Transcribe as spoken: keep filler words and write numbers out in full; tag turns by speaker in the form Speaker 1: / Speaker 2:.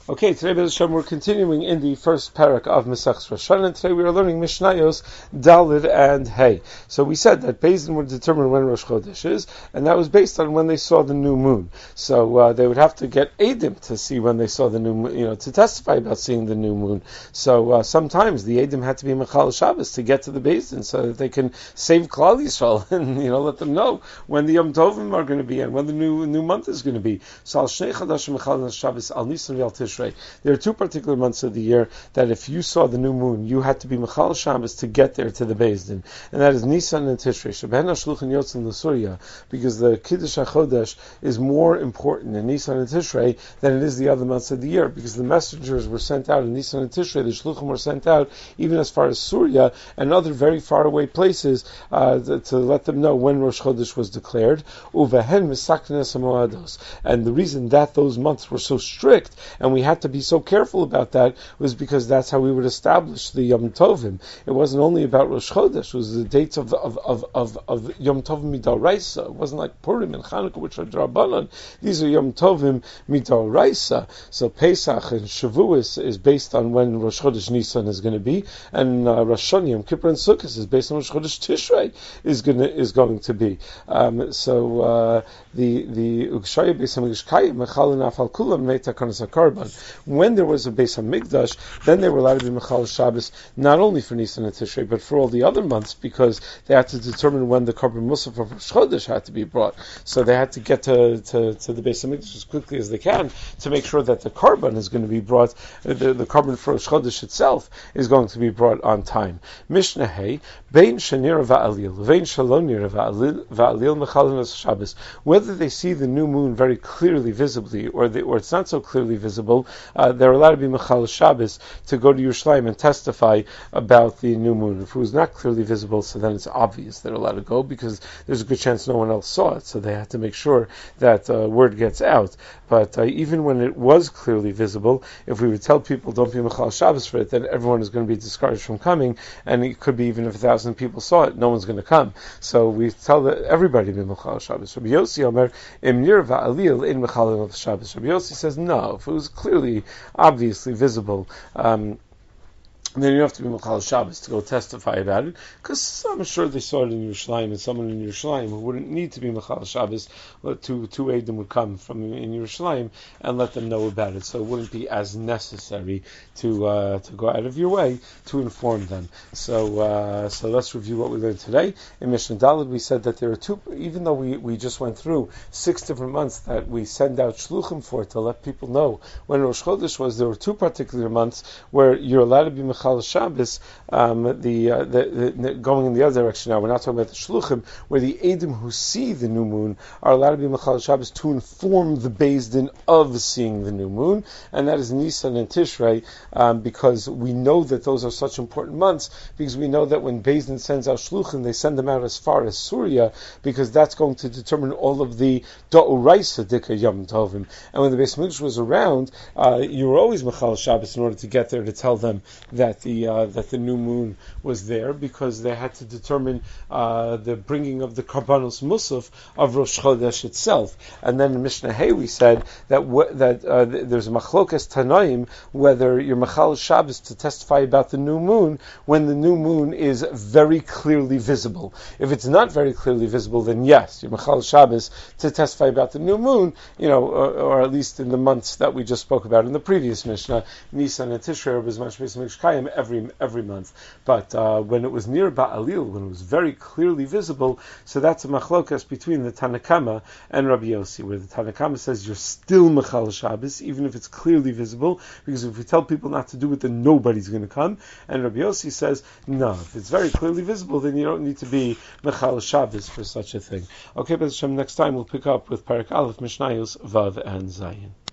Speaker 1: Okay, today, B'ez Hashem, we're continuing in the first parak of Masechus Rosh Hashanah, and today we are learning Mishnayos, Dalid, and Hey. So we said that Beis Din would determine when Rosh Chodesh is, and that was based on when they saw the new moon. So uh, they would have to get Eidim to see when they saw the new moon, you know, to testify about seeing the new moon. So uh, sometimes the Eidim had to be Mechal Shabbos to get to the Beis Din so that they can save Klal Yisrael and, you know, let them know when the Yom Tovim are going to be and when the new new month is going to be. So Al Shnei Chadashim Mechal Shabbos Al Nisan V'Al Tish. There are two particular months of the year that if you saw the new moon, you had to be Mechal Shabbos to get there to the Beis Din, and that is Nisan and Tishrei. Sheben HaShluchim Yotzin L'Surya, because the Kiddush HaChodesh is more important in Nisan and Tishrei than it is the other months of the year, because the messengers were sent out in Nisan and Tishrei, the Shluchim were sent out even as far as Surya and other very far away places uh, to, to let them know when Rosh Chodesh was declared. Uvehen Misaknes HaMoados. And the reason that those months were so strict, and we had to be so careful about that, was because that's how we would establish the Yom Tovim. It wasn't only about Rosh Chodesh; it was the dates of of of of, of Yom Tovim Midaraisa. It wasn't like Purim and Chanukah, which are Drabanan. These are Yom Tovim Midaraisa. So Pesach and Shavuos is based on when Rosh Chodesh Nisan is going to be, and uh, Rosh Hashanah, Yom Kippur, and Sukkot is based on Rosh Chodesh Tishrei is going to is going to be. Um, so uh, the the Ugshaya Beis Hamikdash Mechal Nafal Kulam Meita Kanas HaKarban. When there was a Beis Hamikdash, then they were allowed to be Mechal Shabbos not only for Nisan and Tishrei, but for all the other months, because they had to determine when the Korban Musaf of Rosh Chodesh had to be brought. So they had to get to, to, to the Beis Hamikdash as quickly as they can to make sure that the Korban is going to be brought, the, the Korban for Rosh Chodesh itself is going to be brought on time. Mishnah Hey, Bein Shanir Va'alil, Vein Shalonir Va'alil, Va'alil Mechal Shabbos. Whether they see the new moon very clearly, visibly, or, they, or it's not so clearly visible, Uh, they're allowed to be Mechal Shabbos to go to Yerushalayim and testify about the new moon. If it was not clearly visible, so then it's obvious they're allowed to go, because there's a good chance no one else saw it, so they had to make sure that uh, word gets out. But uh, even when it was clearly visible, if we would tell people don't be Mechal Shabbos for it, then everyone is going to be discouraged from coming, and it could be even if a thousand people saw it, no one's going to come. So we tell that everybody be Mechal Shabbos. Rabbi Yossi Omer, Im Nir Va'alil in Mechal Shabbos. Rabbi Yossi says no, if it was clearly, obviously visible, um, then you have to be Mechal Shabbos to go testify about it, because I'm sure they saw it in Yerushalayim, and someone in Yerushalayim who wouldn't need to be Mechal Shabbos, two, two Eidim would come from in Yerushalayim and let them know about it, so it wouldn't be as necessary to uh, to go out of your way to inform them. So uh, so let's review what we learned today. In Mishnah Daled we said that there are two, even though we, we just went through six different months that we send out Shluchim for to let people know when Rosh Chodesh was, there were two particular months where you're allowed to be Mechal Shabbos, um, the, uh, the, the going in the other direction now. We're not talking about the Shluchim, where the Eidim who see the new moon are allowed to be Mechal Shabbos to inform the Beis Din of seeing the new moon, and that is Nisan and Tishrei, um, because we know that those are such important months, because we know that when Beis Din sends out Shluchim, they send them out as far as Surya, because that's going to determine all of the Da'uraisa Dika Yom Tovim. And when the Beis Hamikdash was around, uh, you were always Mechal Shabbos in order to get there to tell them that the uh, that the new moon was there, because they had to determine uh, the bringing of the Karbanos Musaf of Rosh Chodesh itself. And then in Mishnah Hey we said that w- that uh, th- there's a Machlokas Tanaim whether you're Mechal Shabbos to testify about the new moon when the new moon is very clearly visible. If it's not very clearly visible, then yes, you're Mechal Shabbos to testify about the new moon, you know, or, or at least in the months that we just spoke about in the previous Mishnah, Nisan and Tishrei, every every month. But uh, when it was near Ba'alil, when it was very clearly visible, so that's a machlokas between the Tanakama and Rabbi Yossi, where the Tanakama says you're still Mechal Shabbos, even if it's clearly visible, because if we tell people not to do it, then nobody's going to come. And Rabbi Yossi says, no, if it's very clearly visible, then you don't need to be Mechal Shabbos for such a thing. Okay, but next time we'll pick up with Parak Aleph, Mishnayos, Vav, and Zayin.